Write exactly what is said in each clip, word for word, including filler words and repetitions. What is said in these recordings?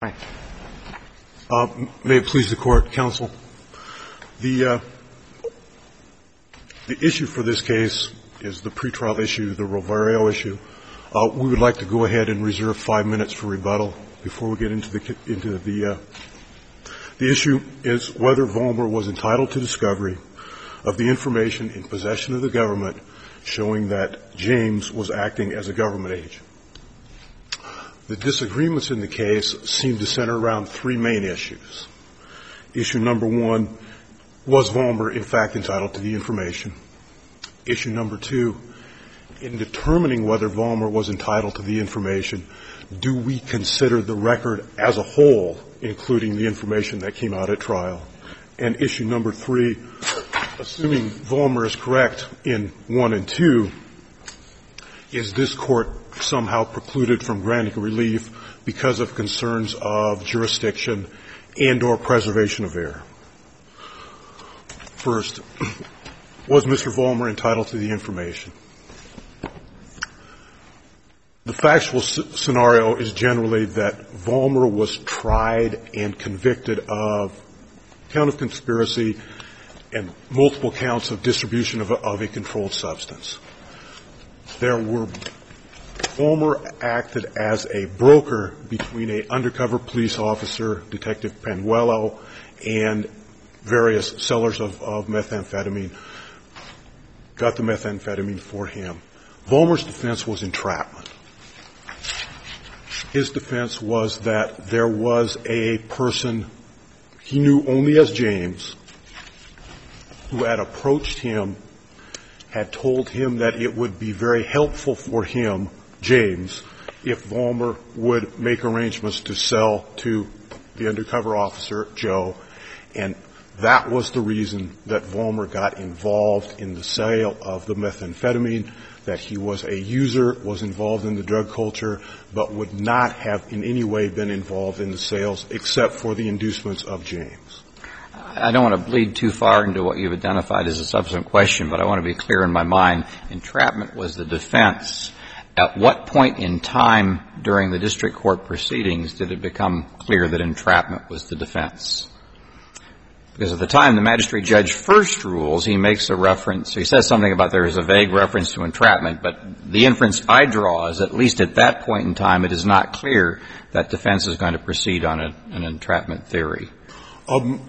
Right. Uh, may it please the Court, Counsel. The, uh, the issue for this case is the pretrial issue, the Rovario issue. Uh, we would like to go ahead and reserve five minutes for rebuttal before we get into the, into the, uh, the issue is whether Vollmer was entitled to discovery of the information in possession of the government showing that James was acting as a government agent. The disagreements in the case seem to center around three main issues. Issue number one, was Vollmer in fact entitled to the information? Issue number two, in determining whether Vollmer was entitled to the information, do we consider the record as a whole, including the information that came out at trial? And issue number three, assuming Vollmer is correct in one and two, is this Court somehow precluded from granting relief because of concerns of jurisdiction and or preservation of error? First, was Mister Vollmer entitled to the information? The factual s- scenario is generally that Vollmer was tried and convicted of count of conspiracy and multiple counts of distribution of a, of a controlled substance. There were Vollmer acted as a broker between a undercover police officer, Detective Panuelo, and various sellers of, of methamphetamine, got the methamphetamine for him. Vollmer's defense was entrapment. His defense was that there was a person he knew only as James who had approached him, had told him that it would be very helpful for him, James, if Vollmer would make arrangements to sell to the undercover officer, Joe, and that was the reason that Vollmer got involved in the sale of the methamphetamine, that he was a user, was involved in the drug culture, but would not have in any way been involved in the sales except for the inducements of James. I don't want to bleed too far into what you've identified as a subsequent question, but I want to be clear in my mind. Entrapment was the defense. At what point in time during the district court proceedings did it become clear that entrapment was the defense? Because at the time the magistrate judge first rules, he makes a reference, he says something about there is a vague reference to entrapment, but the inference I draw is at least at that point in time it is not clear that defense is going to proceed on a, an entrapment theory. Um,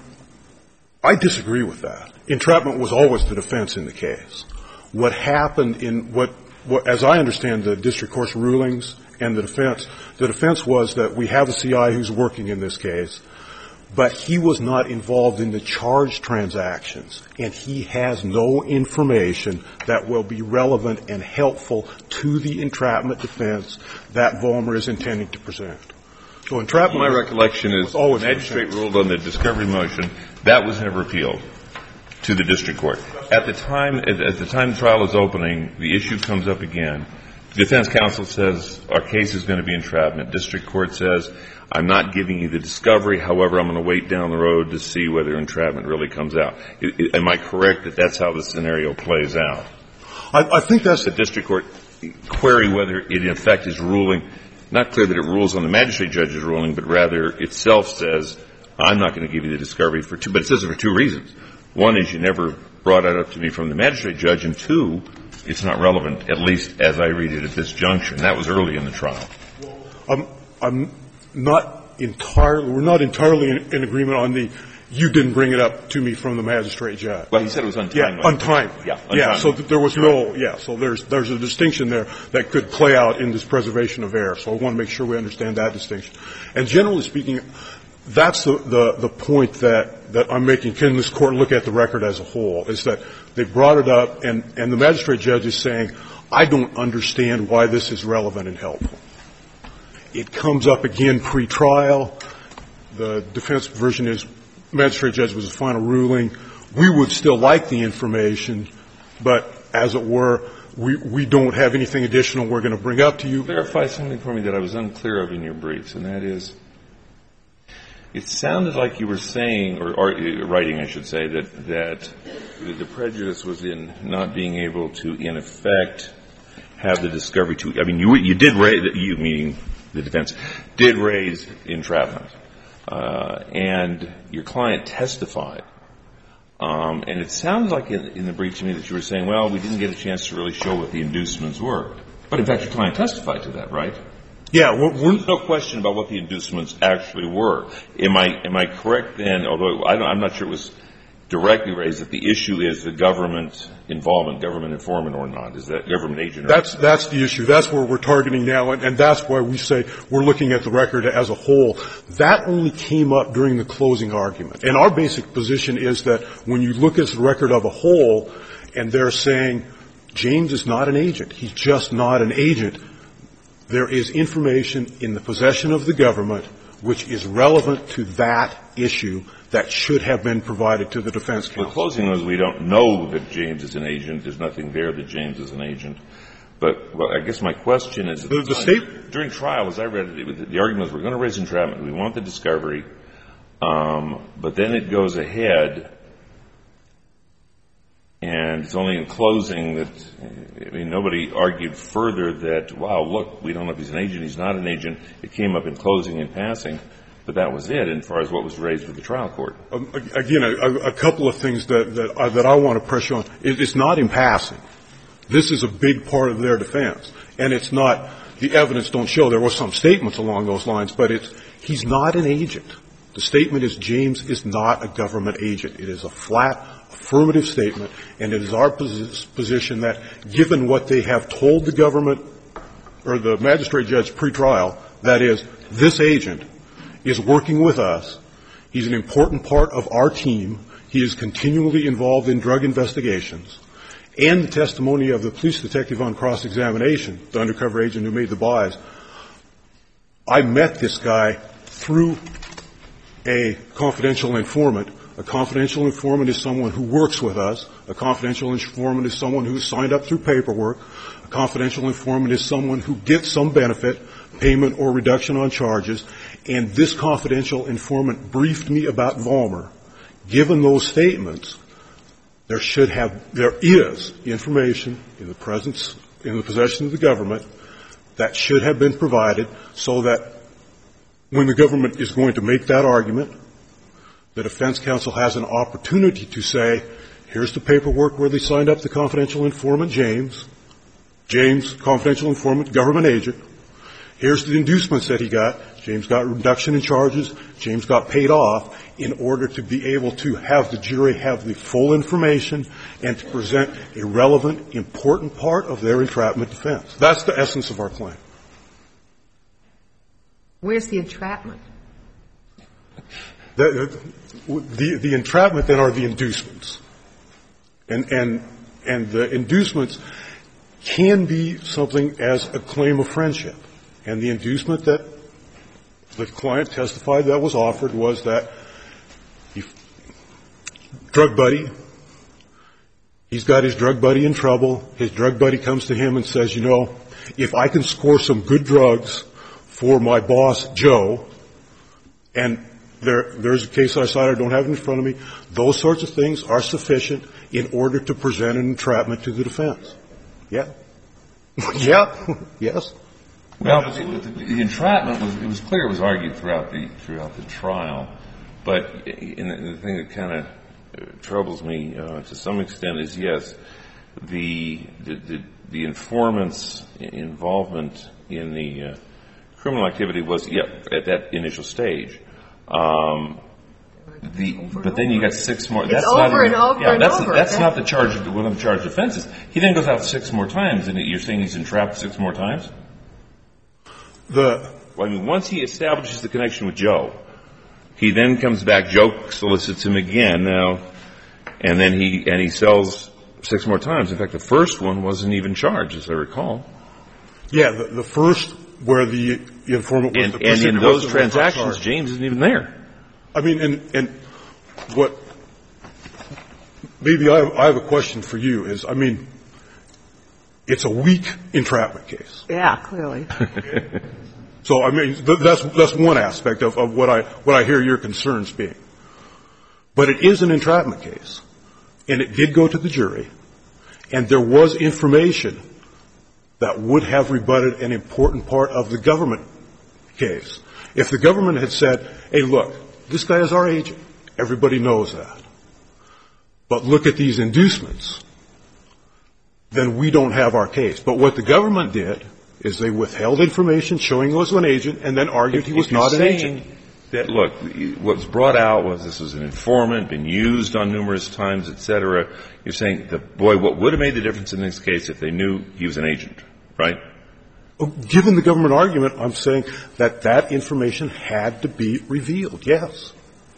I disagree with that. Entrapment was always the defense in the case. What happened in what, what as I understand the district court's rulings and the defense, the defense was that we have a C I who's working in this case, but he was not involved in the charged transactions, and he has no information that will be relevant and helpful to the entrapment defense that Vollmer is intending to present. So entrapment, my recollection is the magistrate ruled on the discovery motion. That was never appealed to the district court. At the time, at the time the trial is opening, the issue comes up again. The defense counsel says our case is going to be entrapment. District court says, I'm not giving you the discovery. However, I'm going to wait down the road to see whether entrapment really comes out. It, it, am I correct that that's how the scenario plays out? I, I think that's the district court query whether it in effect is ruling, not clear that it rules on the magistrate judge's ruling, but rather itself says, I'm not going to give you the discovery for two, but it says it for two reasons. One is you never brought it up to me from the magistrate judge, and two, it's not relevant, at least as I read it at this juncture. And that was early in the trial. Um, I'm not entirely, we're not entirely in, in agreement on the, you didn't bring it up to me from the magistrate judge. Well, he said it was untimely. Yeah, untimely. Yeah, untimely. Yeah, so th- there was no, yeah, so there's, there's a distinction there that could play out in this preservation of error. So I want to make sure we understand that distinction. And generally speaking, that's the, the, the point that, that I'm making. Can this court look at the record as a whole? Is that they brought it up, and, and the magistrate judge is saying, I don't understand why this is relevant and helpful. It comes up again pre-trial. The defense version is magistrate judge was the final ruling. We would still like the information, but as it were, we, we don't have anything additional we're going to bring up to you. Clarify something for me that I was unclear of in your briefs, and that is, it sounded like you were saying, or, or writing, I should say, that that the prejudice was in not being able to, in effect, have the discovery to. I mean, you you did raise, you meaning the defense, did raise entrapment. Uh, and your client testified. Um, and it sounds like in, in the brief to me that you were saying, well, we didn't get a chance to really show what the inducements were. But, in fact, your client testified to that, right? Yeah. We're, we're, There's no question about what the inducements actually were. Am I am I correct then, although I don't, I'm not sure it was directly raised, that the issue is the government involvement, government informant or not? Is that government agent or that's, not? That's the issue. That's where we're targeting now, and, and that's why we say we're looking at the record as a whole. That only came up during the closing argument. And our basic position is that when you look at the record of a whole and they're saying James is not an agent, he's just not an agent, there is information in the possession of the government which is relevant to that issue that should have been provided to the defense counsel. The closing was we don't know that James is an agent. There's nothing there that James is an agent. But well, I guess my question is, the, the state during trial, as I read it, the argument was we're going to raise entrapment. We want the discovery. Um, but then it goes ahead, and it's only in closing that, I mean, nobody argued further that, wow, look, we don't know if he's an agent, he's not an agent. It came up in closing and passing. But that was it, as far as what was raised with the trial court. Um, again, a, a couple of things that that I, that I want to pressure on. It, it's not in passing. This is a big part of their defense, and it's not. The evidence don't show there were some statements along those lines, but it's he's not an agent. The statement is James is not a government agent. It is a flat, affirmative statement, and it is our posi- position that, given what they have told the government or the magistrate judge pre-trial, that is, this agent is working with us. He's an important part of our team. He is continually involved in drug investigations. And the testimony of the police detective on cross-examination, the undercover agent who made the buys, I met this guy through a confidential informant. A confidential informant is someone who works with us. A confidential informant is someone who is signed up through paperwork. A confidential informant is someone who gets some benefit, payment or reduction on charges. And this confidential informant briefed me about Vollmer. Given those statements, there should have, there is information in the presence, in the possession of the government that should have been provided so that when the government is going to make that argument, the defense counsel has an opportunity to say, here's the paperwork where they signed up the confidential informant, James. James, confidential informant, government agent. Here's the inducements that he got. James got reduction in charges. James got paid off in order to be able to have the jury have the full information and to present a relevant, important part of their entrapment defense. That's the essence of our claim. Where's the entrapment? The, the, the entrapment then are the inducements. And, and, and the inducements can be something as a claim of friendship. And the inducement that the client testified that was offered was that he, drug buddy, he's got his drug buddy in trouble. His drug buddy comes to him and says, you know, if I can score some good drugs for my boss, Joe, and there, there's a case I cited, I don't have it in front of me, those sorts of things are sufficient in order to present an entrapment to the defense. Yeah. yeah. Yes. Well, but the, the entrapment was, it was clear it was argued throughout the, throughout the trial. But in the thing that kind of troubles me, uh, to some extent is, yes, the, the, the, the informant's involvement in the, uh, criminal activity was, yeah, at that initial stage. Um, the, but then you got six more. It's that's over not and over yeah, and that's, over. That's not the charge, one of the charged offenses. He then goes out six more times, and you're saying he's entrapped six more times? The, well, I mean, once he establishes the connection with Joe, he then comes back, Joe solicits him again now, and then he, and he sells six more times. In fact, the first one wasn't even charged, as I recall. Yeah, the, the first where the informant was and, the and in those transactions, James isn't even there. I mean, and, and what, maybe I have, I have a question for you is, I mean, it's a weak entrapment case. Yeah, clearly. So, I mean, th- that's, that's one aspect of, of what I, what I hear your concerns being. But it is an entrapment case. And it did go to the jury. And there was information that would have rebutted an important part of the government case. If the government had said, hey, look, this guy is our agent, everybody knows that, but look at these inducements, then we don't have our case. But what the government did is they withheld information showing he was an agent and then argued he was not an agent. That, look, what was brought out was this was an informant, been used on numerous times, et cetera. You're saying, that, boy, what would have made the difference in this case if they knew he was an agent, right? Given the government argument, I'm saying that that information had to be revealed, yes.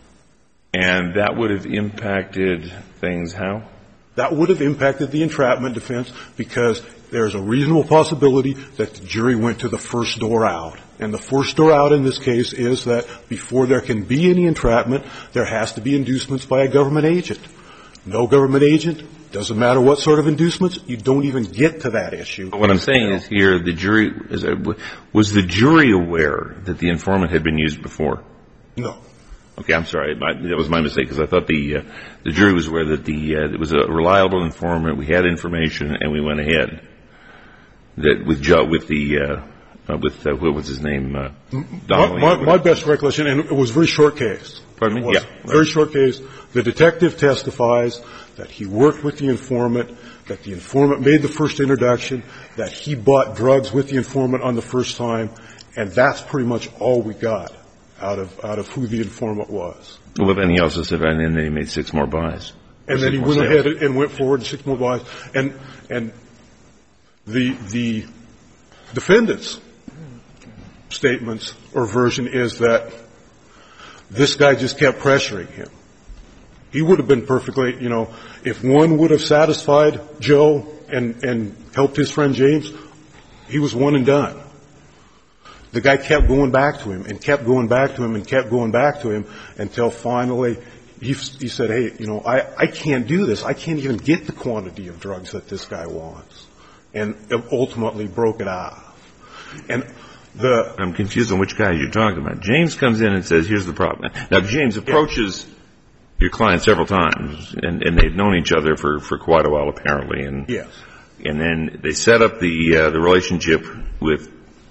And that would have impacted things how? That would have impacted the entrapment defense because there's a reasonable possibility that the jury went to the first door out. And the first door out in this case is that before there can be any entrapment, there has to be inducements by a government agent. No government agent, doesn't matter what sort of inducements, you don't even get to that issue. What I'm saying is here, the jury, is, was the jury aware that the informant had been used before? No. Okay, I'm sorry. My, that was my mistake because I thought the uh, the jury was aware that the uh, it was a reliable informant. We had information, and we went ahead. That with Joe, with the uh, uh, with uh, what was his name? Uh, my, my, my best recollection, and it was a very short case. Pardon me? Yeah, right. Very short case. The detective testifies that he worked with the informant, that the informant made the first introduction, that he bought drugs with the informant on the first time, and that's pretty much all we got out of out of who the informant was. Well, then he also said, and then he made six more buys. And then he went sales. ahead and went forward to six more buys. And and the the defendant's statements or version is that this guy just kept pressuring him. He would have been perfectly, you know, if one would have satisfied Joe and and helped his friend James, he was one and done. The guy kept going back to him and kept going back to him and kept going back to him until finally he, he said, hey, you know, I, I can't do this. I can't even get the quantity of drugs that this guy wants. And ultimately broke it off. And the... I'm confused on which guy you're talking about. James comes in and says, here's the problem. Now, James approaches yeah. your client several times, and, and they've known each other for, for quite a while, apparently. And, yes. And then they set up the uh, the relationship with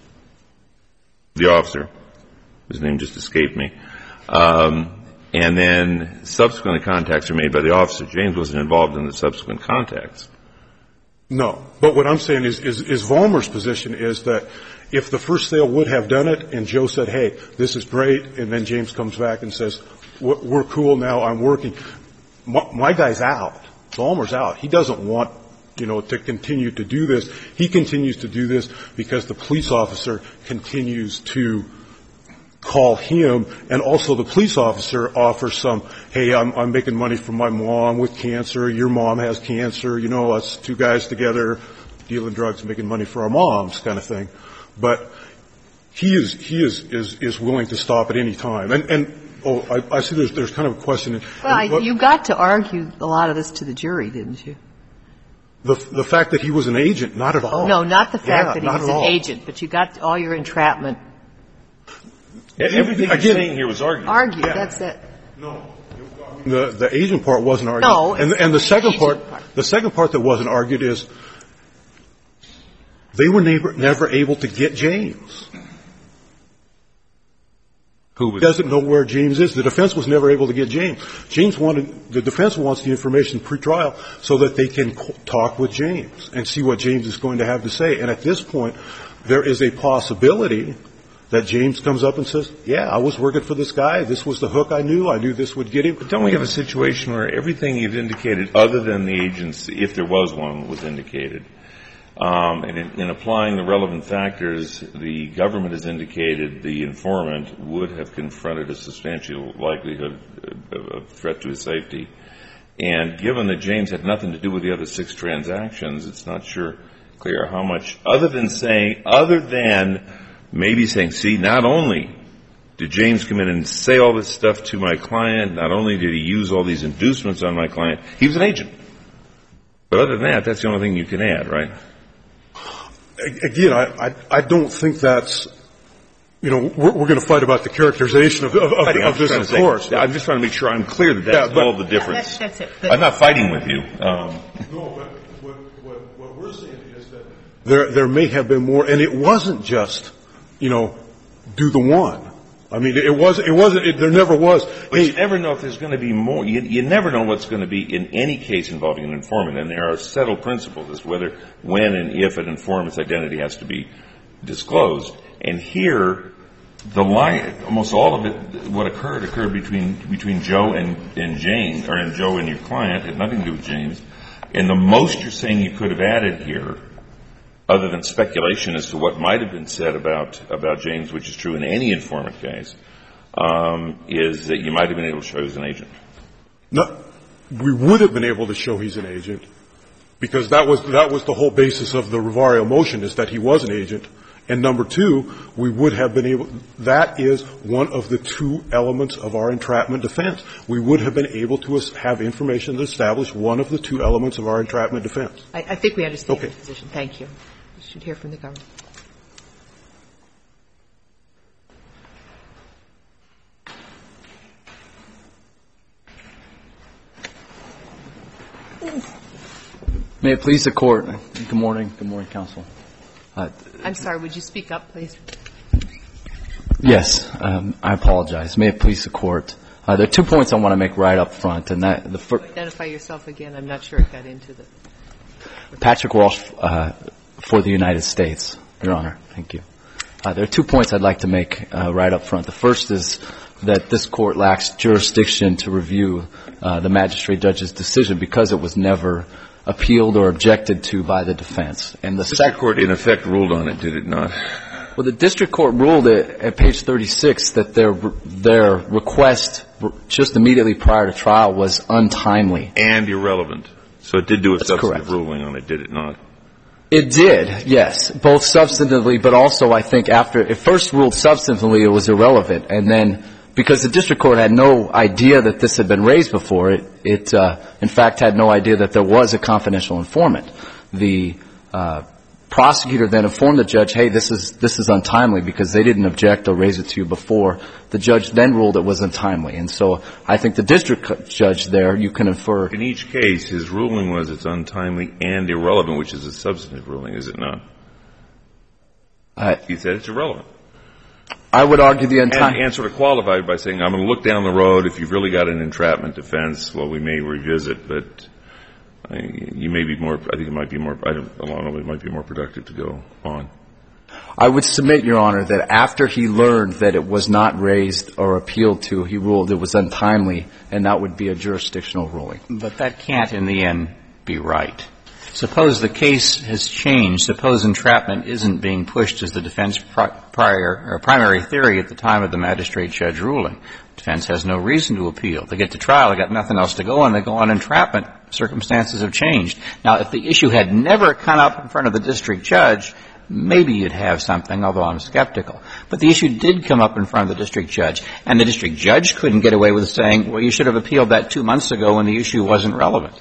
the officer, his name just escaped me, um, and then subsequent contacts are made by the officer. James wasn't involved in the subsequent contacts. No, but what I'm saying is, is, is Vollmer's position is that if the first sale would have done it and Joe said, hey, this is great, and then James comes back and says, we're cool now, I'm working, my, my guy's out. Vollmer's out. He doesn't want you know, to continue to do this. He continues to do this because the police officer continues to call him, and also the police officer offers some, hey, I'm, I'm making money from my mom with cancer, your mom has cancer, you know, us two guys together dealing drugs and making money for our moms kind of thing. But he is, he is, is, is willing to stop at any time. And, and oh, I, I see there's, there's kind of a question. Well, I, you got to argue a lot of this to the jury, didn't you? The, the fact that he was an agent, not at all. No, not the fact yeah, that he was was an all. agent, but you got all your entrapment. Everything you're saying here was argued. Argued, yeah. that's it. No. The, the agent part wasn't argued. No. And, and the second part, part, the second part that wasn't argued is they were never, never able to get James. Who was, doesn't know where James is. The defense was never able to get James. James wanted, the defense wants the information pre-trial so that they can co- talk with James and see what James is going to have to say. And at this point, there is a possibility that James comes up and says, yeah, I was working for this guy. This was the hook I knew. I knew this would get him. But don't we have a situation where everything you've indicated, other than the agency, if there was one, was indicated? Um, and in, in applying the relevant factors, the government has indicated the informant would have confronted a substantial likelihood of, of threat to his safety. And given that James had nothing to do with the other six transactions, it's not sure clear how much, other than saying, other than maybe saying, see, not only did James come in and say all this stuff to my client, not only did he use all these inducements on my client, he was an agent. But other than that, that's the only thing you can add, right? Again, I, I, I don't think that's, you know, we're, we're going to fight about the characterization of, of, of, of this, of course. Say, I'm just trying to make sure I'm clear that that's yeah, but, all the difference. That's, that's it. But, I'm not fighting with you. Um, no, but what, what, what we're saying is that there, there may have been more, and it wasn't just, you know, do the one. I mean, it was, it wasn't, it, there never was. But hey, you never know if there's going to be more. You, you never know what's going to be in any case involving an informant. And there are settled principles as to whether, when and if an informant's identity has to be disclosed. And here, the line, almost all of it, what occurred, occurred between, between Joe and, and James, or and Joe and your client, had nothing to do with James. And the most you're saying you could have added here, other than speculation as to what might have been said about, about James, which is true in any informant case, um, is that you might have been able to show he's an agent. No, we would have been able to show he's an agent, because that was, that was the whole basis of the Rivario motion, is that he was an agent. And number two, we would have been able, that is one of the two elements of our entrapment defense. We would have been able to have information that established one of the two elements of our entrapment defense. I, I think we understand okay. your position. Thank you. We should hear from the government. May it please the Court. Good morning. Good morning, counsel. Uh, I'm sorry. Would you speak up, please? Yes. Um, I apologize. May it please the Court. Uh, there are two points I want to make right up front. And that the first. Identify yourself again. I'm not sure it got into the. Patrick Walsh uh, for the United States, Your Honor. Thank you. Uh, there are two points I'd like to make uh, right up front. The first is that this Court lacks jurisdiction to review uh, the magistrate judge's decision because it was never appealed or objected to by the defense. And the district court, in effect, ruled on it, did it not? Well, the district court ruled it at page thirty-six that their their request just immediately prior to trial was untimely and irrelevant. So it did do a That's substantive correct. ruling on it, did it not? It did, yes, both substantively, but also I think after it first ruled substantively, it was irrelevant, and then because the district court had no idea that this had been raised before, it, it uh, in fact had no idea that there was a confidential informant. The uh, prosecutor then informed the judge, hey, this is this is untimely because they didn't object or raise it to you before. The judge then ruled it was untimely. And so I think the district judge there, you can infer. In each case, his ruling was it's untimely and irrelevant, which is a substantive ruling, is it not? Uh, he said it's irrelevant. I would argue the untimely. And, and sort of qualified by saying, I'm going to look down the road. If you've really got an entrapment defense, well, we may revisit, but I, you may be more, I think it might be more, I don't, I don't know, it might be more productive to go on. I would submit, Your Honor, that after he learned that it was not raised or appealed to, he ruled it was untimely, and that would be a jurisdictional ruling. But that can't, in the end, be right. Suppose the case has changed. Suppose entrapment isn't being pushed as the defense prior or primary theory at the time of the magistrate judge ruling. Defense has no reason to appeal. They get to trial. They got nothing else to go on. They go on entrapment. Circumstances have changed. Now, if the issue had never come up in front of the district judge, maybe you'd have something, although I'm skeptical. But the issue did come up in front of the district judge, and the district judge couldn't get away with saying, well, you should have appealed that two months ago when the issue wasn't relevant.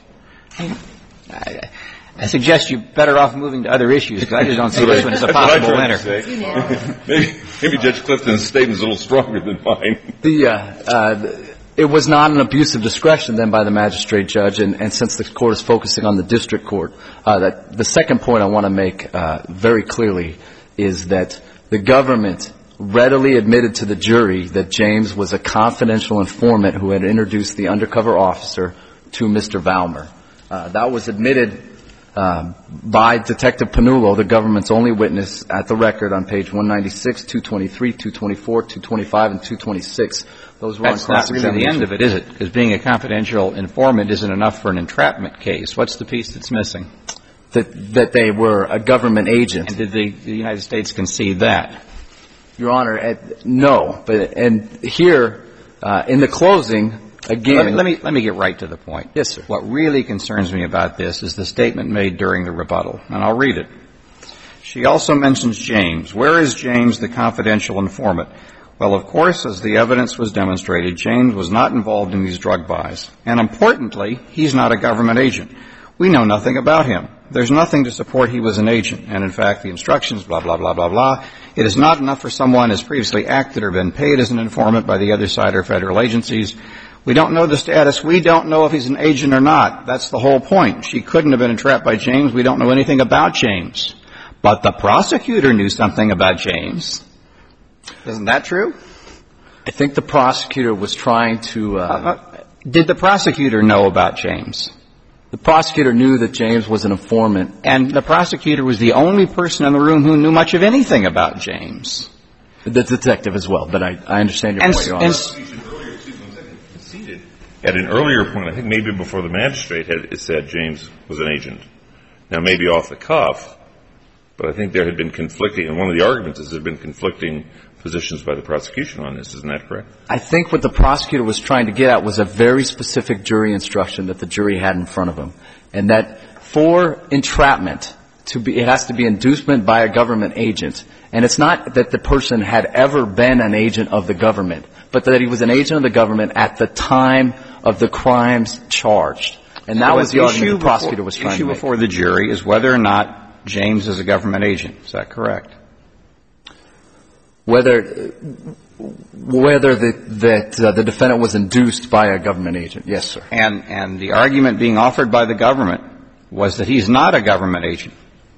I, I suggest you're better off moving to other issues, because I just don't see this one as a possible winner. maybe, maybe Judge Clifton's statement is a little stronger than mine. The, uh, uh, it was not an abuse of discretion then by the magistrate judge, and, and since the court is focusing on the district court, uh, that the second point I want to make uh, very clearly is that the government readily admitted to the jury that James was a confidential informant who had introduced the undercover officer to Mister Valmer. Uh, that was admitted Um, by Detective Panulo, the government's only witness at the record on page one ninety-six, two twenty-three, two twenty-four, two twenty-five, and two twenty-six. Those were That's on not really the end of it, is it? Because being a confidential informant isn't enough for an entrapment case. What's the piece that's missing? That, that they were a government agent. And did the, the United States concede that? Your Honor, at, no. But and here, uh, in the closing, again. Let me, let me let me get right to the point. Yes, sir. What really concerns me about this is the statement made during the rebuttal, and I'll read it. She also mentions James. Where is James, the confidential informant? Well, of course, as the evidence was demonstrated, James was not involved in these drug buys. And importantly, he's not a government agent. We know nothing about him. There's nothing to support he was an agent. And in fact, the instructions, blah, blah, blah, blah, blah. It is not enough for someone who's previously acted or been paid as an informant by the other side or federal agencies. We don't know the status. We don't know if he's an agent or not. That's the whole point. She couldn't have been entrapped by James. We don't know anything about James. But the prosecutor knew something about James. Isn't that true? I think the prosecutor was trying to... Uh, uh, did the prosecutor know about James? The prosecutor knew that James was an informant. And the prosecutor was the only person in the room who knew much of anything about James. The detective as well, but I, I understand your and, point, Your Honor. And at an earlier point, I think maybe before the magistrate had said James was an agent. Now, maybe off the cuff, but I think there had been conflicting, and one of the arguments is there had been conflicting positions by the prosecution on this. Isn't that correct? I think what the prosecutor was trying to get at was a very specific jury instruction that the jury had in front of them, and that for entrapment, to be, it has to be inducement by a government agent. And it's not that the person had ever been an agent of the government, but that he was an agent of the government at the time of the crimes charged. And that so was the argument the before, prosecutor was trying to make. The issue before the jury is whether or not James is a government agent. Is that correct? Whether whether the, that uh, the defendant was induced by a government agent. Yes, sir. And, and the argument being offered by the government was that he's not a government agent.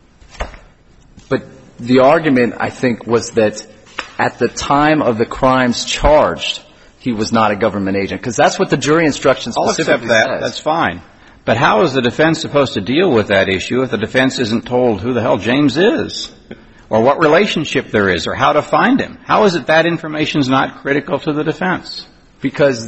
But the argument, I think, was that at the time of the crimes charged, he was not a government agent, because that's what the jury instruction specifically I'll accept that. says. That's fine. But how is the defense supposed to deal with that issue if the defense isn't told who the hell James is, or what relationship there is, or how to find him? How is it that information is not critical to the defense? Because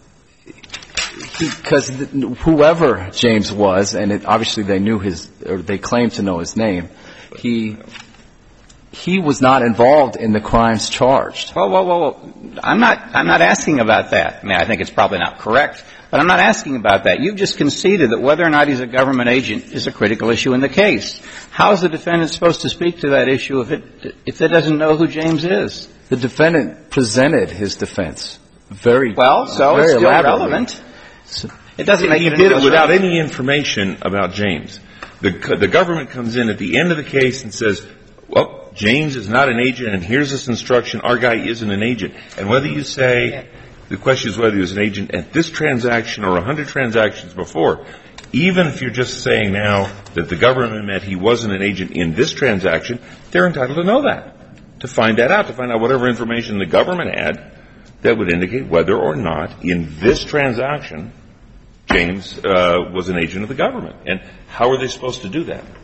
because whoever James was, and it, obviously they knew his, or they claimed to know his name, he he was not involved in the crimes charged. Well, well, well, well, I'm not, I'm not asking about that. I mean, I think it's probably not correct, but I'm not asking about that. You've just conceded that whether or not he's a government agent is a critical issue in the case. How is the defendant supposed to speak to that issue if it, if it doesn't know who James is? The defendant presented his defense very well, so very it's still elaborately. relevant. It doesn't make he it did it without right. any information about James. The, the government comes in at the end of the case and says, well, James is not an agent, and here's this instruction, our guy isn't an agent. And whether you say, the question is whether he was an agent at this transaction or a hundred transactions before, even if you're just saying now that the government meant he wasn't an agent in this transaction, they're entitled to know that, to find that out, to find out whatever information the government had that would indicate whether or not in this transaction James uh, was an agent of the government. And how are they supposed to do that?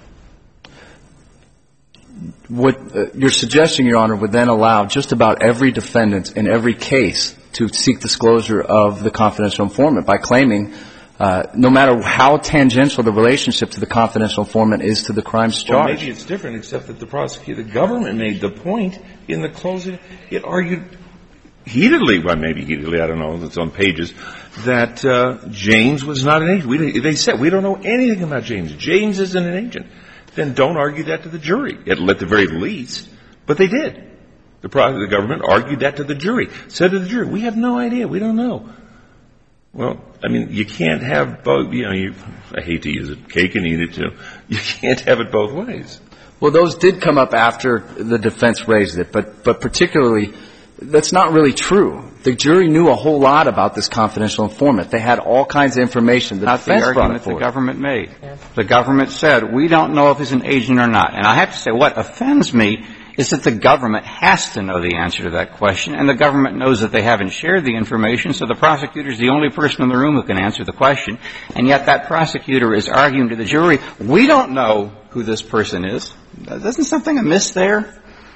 What uh, you're suggesting, Your Honor, would then allow just about every defendant in every case to seek disclosure of the confidential informant by claiming uh, no matter how tangential the relationship to the confidential informant is to the crimes charged. Well, maybe it's different, except that the prosecutor, the government made the point in the closing. It argued heatedly, well, maybe heatedly, I don't know, it's on pages, that uh, James was not an agent. We, they said, we don't know anything about James. James isn't an agent. Then don't argue that to the jury, at, at the very least. But they did. The, the government argued that to the jury, said to the jury, we have no idea, we don't know. Well, I mean, you can't have both, you know, you, I hate to use it, cake and eat it too. You can't have it both ways. Well, those did come up after the defense raised it, but, but particularly, that's not really true. The jury knew a whole lot about this confidential informant. They had all kinds of information. The Not the argument the government made. The government said, we don't know if he's an agent or not. And I have to say, what offends me is that the government has to know the answer to that question, and the government knows that they haven't shared the information, so the prosecutor is the only person in the room who can answer the question, and yet that prosecutor is arguing to the jury, we don't know who this person is. Isn't something amiss there?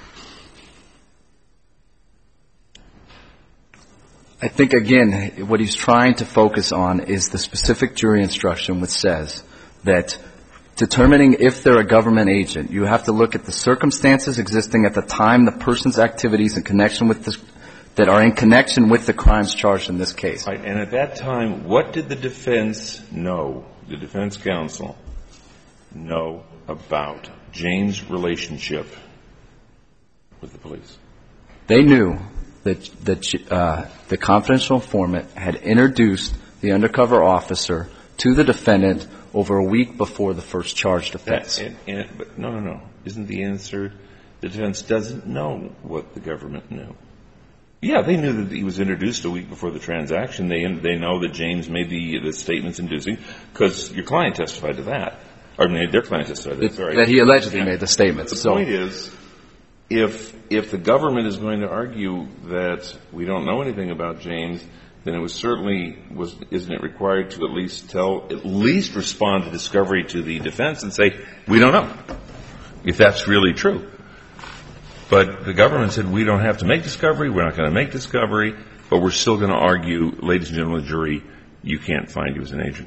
I think, again, what he's trying to focus on is the specific jury instruction which says that determining if they're a government agent, you have to look at the circumstances existing at the time the person's activities in connection with this, that are in connection with the crimes charged in this case. Right. And at that time, what did the defense know, the defense counsel know about James' relationship with the police? They knew that, that uh, the confidential informant had introduced the undercover officer to the defendant over a week before the first charged offense. And, and, but no, no, no. Isn't the answer the defense doesn't know what the government knew? Yeah, they knew that he was introduced a week before the transaction. They they know that James made the, the statements inducing, because your client testified to that. Or I mean, their client testified to that. Sorry. That he allegedly made the statements. The so. point is, if if the government is going to argue that we don't know anything about James, then it was certainly was isn't it required to at least tell at least respond to discovery to the defense and say we don't know if that's really true. But the government said we don't have to make discovery, we're not going to make discovery, but we're still going to argue, ladies and gentlemen of the jury, you can't find he was an agent.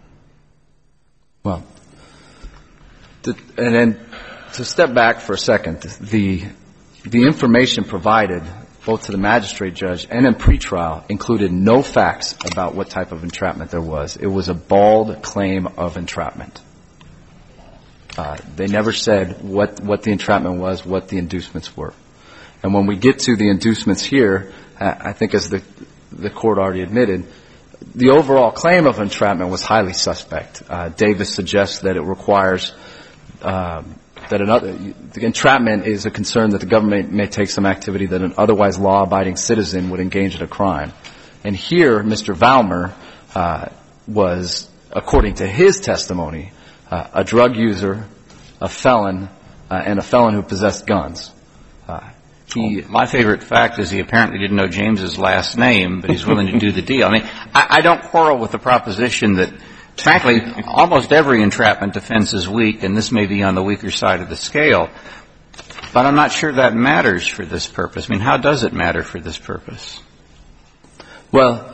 Well, to, and then to step back for a second, the the information provided both to the magistrate judge and in pretrial included no facts about what type of entrapment there was. It was a bald claim of entrapment. Uh, they never said what, what the entrapment was, what the inducements were. And when we get to the inducements here, I think as the, the court already admitted, the overall claim of entrapment was highly suspect. Uh, Davis suggests that it requires uh, that another, the entrapment is a concern that the government may take some activity that an otherwise law-abiding citizen would engage in a crime. And here, Mister Valmer uh, was, according to his testimony, uh, a drug user, a felon, uh, and a felon who possessed guns. Uh, he, My favorite fact is he apparently didn't know James's last name, but he's willing to do the deal. I mean, I, I don't quarrel with the proposition that, frankly, almost every entrapment defense is weak, and this may be on the weaker side of the scale. But I'm not sure that matters for this purpose. I mean, how does it matter for this purpose? Well,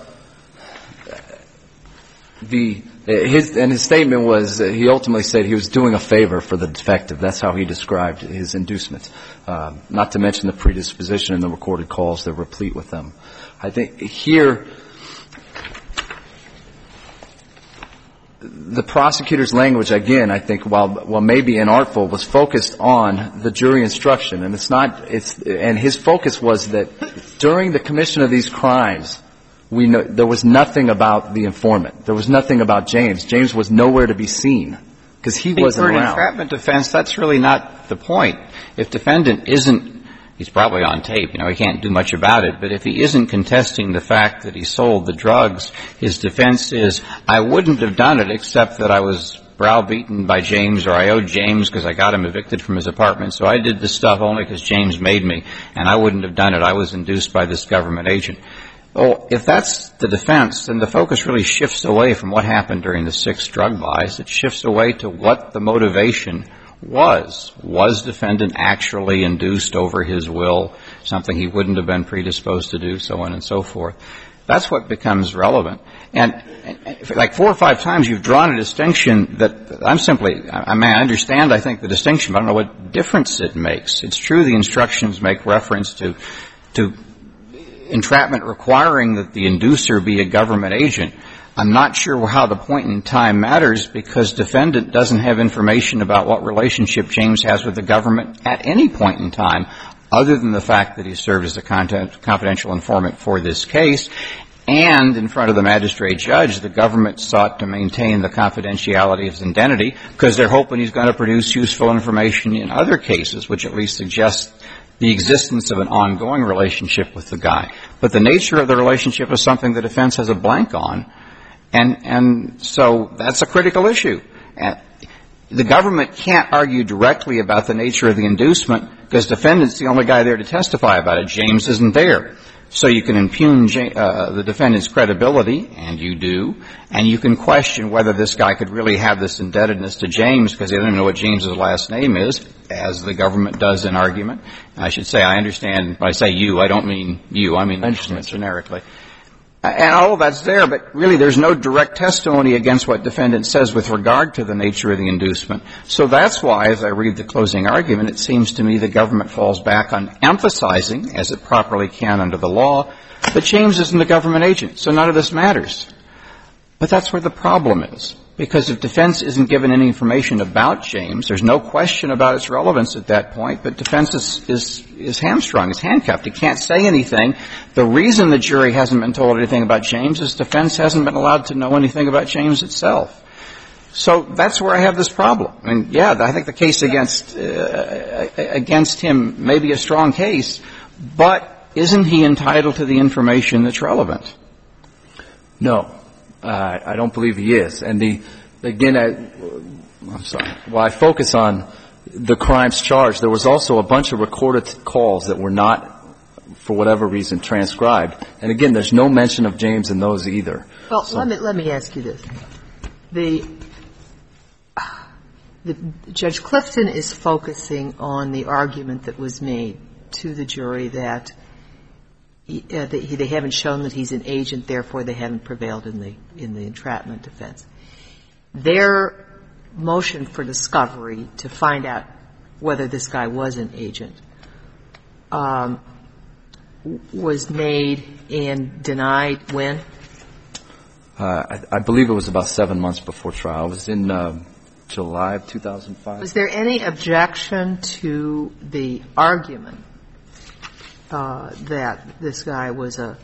the his and his statement was uh, he ultimately said he was doing a favor for the detective. That's how he described his inducement. Uh, not to mention the predisposition and the recorded calls that were replete with them. I think here the prosecutor's language, again, I think, while while maybe inartful, was focused on the jury instruction, and it's not. It's and his focus was that during the commission of these crimes, we know there was nothing about the informant. There was nothing about James. James was nowhere to be seen because he wasn't around. For an entrapment defense, that's really not the point. If defendant isn't, he's probably on tape. You know, he can't do much about it. But if he isn't contesting the fact that he sold the drugs, his defense is, I wouldn't have done it except that I was browbeaten by James, or I owed James because I got him evicted from his apartment. So I did this stuff only because James made me, and I wouldn't have done it. I was induced by this government agent. Well, if that's the defense, then the focus really shifts away from what happened during the six drug buys. It shifts away to what the motivation was. Was defendant actually induced over his will, something he wouldn't have been predisposed to do, so on and so forth. That's what becomes relevant. And, and like four or five times you've drawn a distinction that I'm simply, I mean, I understand, I think, the distinction, but I don't know what difference it makes. It's true the instructions make reference to, to entrapment requiring that the inducer be a government agent. I'm not sure how the point in time matters because defendant doesn't have information about what relationship James has with the government at any point in time other than the fact that he served as a confidential informant for this case. And in front of the magistrate judge, the government sought to maintain the confidentiality of his identity because they're hoping he's going to produce useful information in other cases, which at least suggests the existence of an ongoing relationship with the guy. But the nature of the relationship is something the defense has a blank on. And, and so that's a critical issue. And the government can't argue directly about the nature of the inducement because defendant's the only guy there to testify about it. James isn't there. So you can impugn uh, the defendant's credibility, and you do, and you can question whether this guy could really have this indebtedness to James because he doesn't know what James's last name is, as the government does in argument. I should say I understand when I say you, I don't mean you, I mean generically. And all of that's there, but really there's no direct testimony against what defendant says with regard to the nature of the inducement. So that's why, as I read the closing argument, it seems to me the government falls back on emphasizing, as it properly can under the law, that James isn't a government agent, so none of this matters. But that's where the problem is. Because if defense isn't given any information about James, there's no question about its relevance at that point, but defense is, is, is hamstrung, is handcuffed. It can't say anything. The reason the jury hasn't been told anything about James is defense hasn't been allowed to know anything about James itself. So that's where I have this problem. I mean, yeah, I think the case against, uh, against him may be a strong case, but isn't he entitled to the information that's relevant? No. Uh, I don't believe he is. And the, again, I, I'm sorry. While I focus on the crimes charged. There was also a bunch of recorded calls that were not, for whatever reason, transcribed. And again, there's no mention of James in those either. Well, so, let me let me ask you this: the, the Judge Clifton is focusing on the argument that was made to the jury that, he, uh, that he, they haven't shown that he's an agent, therefore they haven't prevailed in the in the entrapment defense. Their motion for discovery to find out whether this guy was an agent um, was made and denied when? Uh, I, I believe it was about seven months before trial. It was in uh, July of two thousand five. Was there any objection to the argument uh, that this guy was a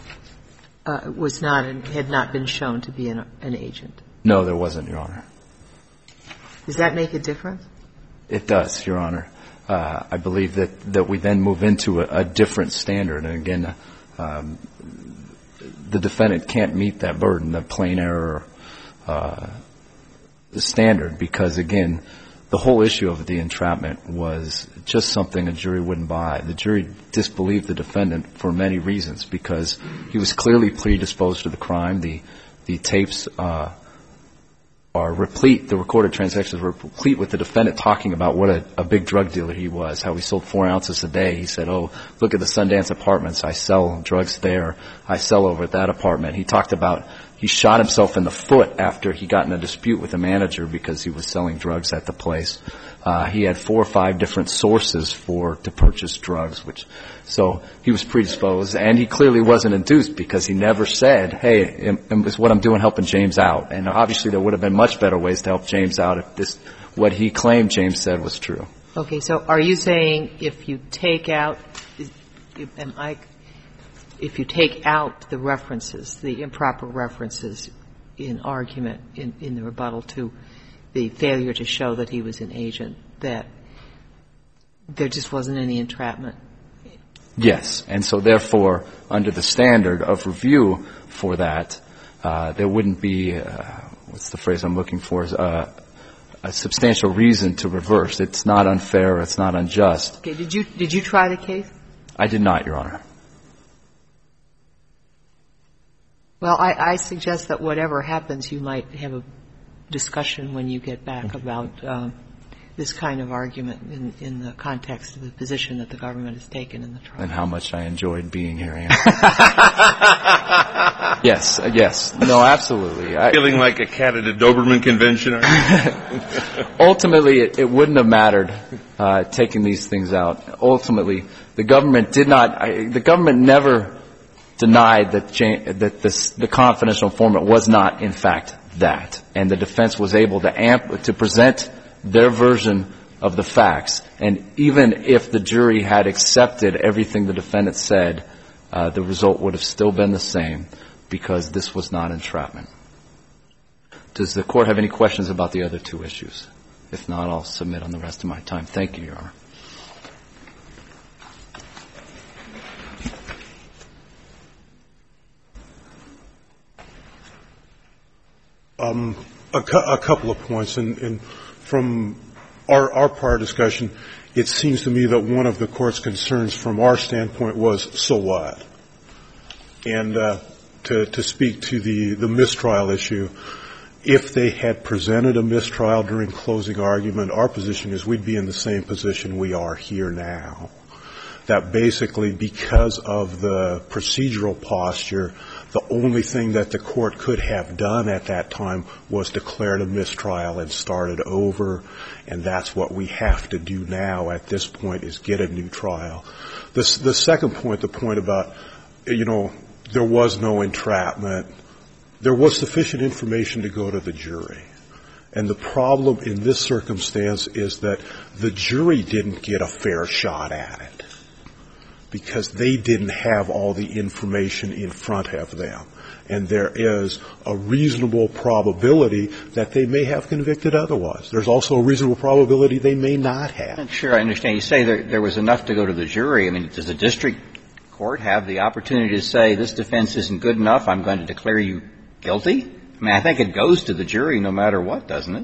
uh, was not an, had not been shown to be an, an agent? No, there wasn't, Your Honor. Does that make a difference? It does, Your Honor. Uh, I believe that, that we then move into a, a different standard. And again, um, the defendant can't meet that burden, the plain error uh, standard, because, again, the whole issue of the entrapment was just something a jury wouldn't buy. The jury disbelieved the defendant for many reasons, because he was clearly predisposed to the crime. The, the tapes uh, are replete, the recorded transactions were replete with the defendant talking about what a, a big drug dealer he was, how he sold four ounces a day. He said, oh, look at the Sundance Apartments. I sell drugs there. I sell over at that apartment. He talked about he shot himself in the foot after he got in a dispute with the manager because he was selling drugs at the place. Uh, he had four or five different sources for to purchase drugs, which so he was predisposed, and he clearly wasn't enthused because he never said, hey, is what I'm doing helping James out? And obviously there would have been much better ways to help James out if this what he claimed James said was true. Okay, so are you saying if you take out, am I, if you take out the references, the improper references in argument in, in the rebuttal to the failure to show that he was an agent, that there just wasn't any entrapment? Yes. And so therefore, under the standard of review for that, uh, there wouldn't be, uh, what's the phrase I'm looking for, uh, a substantial reason to reverse. It's not unfair. It's not unjust. Okay. Did you, did you try the case? I did not, Your Honor. Well, I, I suggest that whatever happens, you might have a discussion when you get back about um, this kind of argument in, in the context of the position that the government has taken in the trial. And how much I enjoyed being here, Anne. Yes, uh, yes. No, absolutely. I, Feeling like a cat at a Doberman convention? Ultimately, it, it wouldn't have mattered uh, taking these things out. Ultimately, the government did not, I, the government never denied that, that this, the confidential informant was not, in fact, that. And the defense was able to amp, to present their version of the facts. And even if the jury had accepted everything the defendant said, uh, the result would have still been the same, because this was not entrapment. Does the Court have any questions about the other two issues? If not, I'll submit on the rest of my time. Thank you, Your Honor. Um, a, cu- a couple of points, and, and from our, our prior discussion, it seems to me that one of the Court's concerns from our standpoint was, so what? And uh, to, to speak to the, the mistrial issue, if they had presented a mistrial during closing argument, our position is we'd be in the same position we are here now. That basically, because of the procedural posture, the only thing that the Court could have done at that time was declared a mistrial and started over, and that's what we have to do now at this point, is get a new trial. The, the second point, the point about, you know, there was no entrapment, there was sufficient information to go to the jury. And the problem in this circumstance is that the jury didn't get a fair shot at it, because they didn't have all the information in front of them. And there is a reasonable probability that they may have convicted otherwise. There's also a reasonable probability they may not have. Sure, I understand. You say there, there was enough to go to the jury. I mean, does the district court have the opportunity to say, this defense isn't good enough, I'm going to declare you guilty? I mean, I think it goes to the jury no matter what, doesn't it?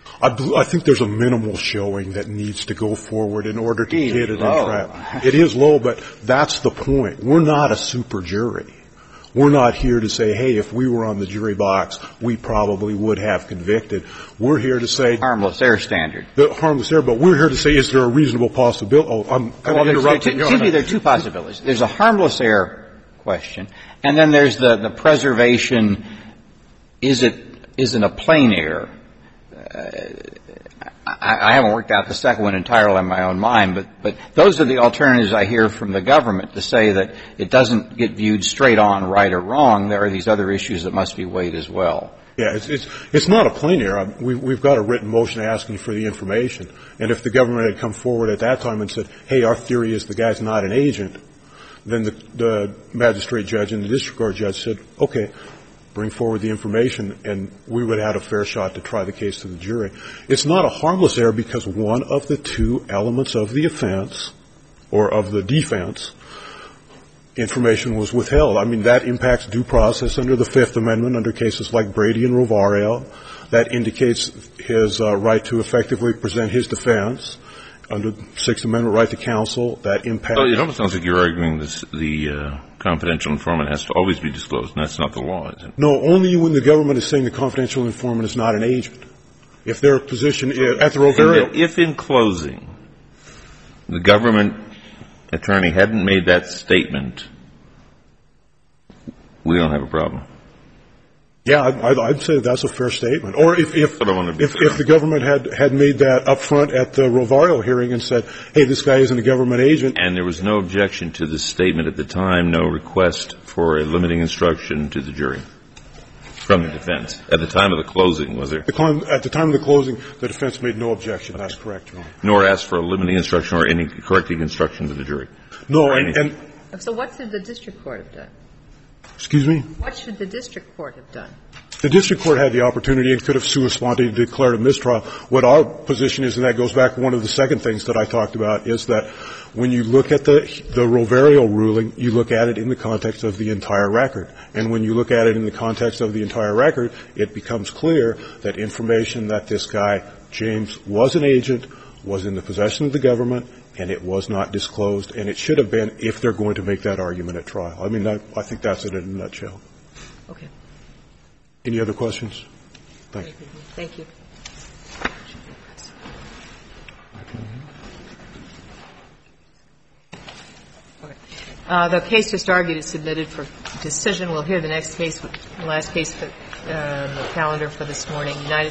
I, I think there's a minimal showing that needs to go forward in order to get it entrapped. It is low, but that's the point. We're not a super jury. We're not here to say, hey, if we were on the jury box, we probably would have convicted. We're here to say harmless error standard. The harmless error, but we're here to say, is there a reasonable possibility? Oh, I'm kind well, of interrupting. Excuse me, there are two possibilities. There's a harmless error question, and then there's the, the preservation. Is it isn't a plain error? Uh, I, I haven't worked out the second one entirely in my own mind, but, but those are the alternatives I hear from the government to say that it doesn't get viewed straight on right or wrong. There are these other issues that must be weighed as well. Yeah, it's, it's, it's not a plain error. We've, we've got a written motion asking for the information. And if the government had come forward at that time and said, hey, our theory is the guy's not an agent, then the, the magistrate judge and the district court judge said, okay, bring forward the information, and we would have had a fair shot to try the case to the jury. It's not a harmless error because one of the two elements of the offense or of the defense, information was withheld. I mean, that impacts due process under the Fifth Amendment under cases like Brady and Rovario. That indicates his uh, right to effectively present his defense. Under the Sixth Amendment right to counsel, that impacts. Well, it almost sounds like you're arguing this, the uh, confidential informant has to always be disclosed, and that's not the law, is it? No, only when the government is saying the confidential informant is not an agent. If their position is, at the Rovario. If in closing, the government attorney hadn't made that statement, we don't have a problem. Yeah, I'd, I'd say that's a fair statement. Or if if, if, if the government had, had made that up front at the Rovario hearing and said, hey, this guy isn't a government agent. And there was no objection to the statement at the time, no request for a limiting instruction to the jury from the defense. At the time of the closing, was there? The, at the time of the closing, the defense made no objection. That's correct, Your Honor. Nor asked for a limiting instruction or any correcting instruction to the jury. No, and, and so what should the district court have done? Excuse me? What should the district court have done? The district court had the opportunity and could have sua sponte declared a mistrial. What our position is, and that goes back to one of the second things that I talked about, is that when you look at the, the Rovario ruling, you look at it in the context of the entire record. And when you look at it in the context of the entire record, it becomes clear that information that this guy, James, was an agent, was in the possession of the government, and it was not disclosed, and it should have been if they're going to make that argument at trial. I mean, that, I think that's it in a nutshell. Okay. Any other questions? Thank you. Thank you. Okay. Uh, the case just argued is submitted for decision. We'll hear the next case, the last case for uh, the calendar for this morning. United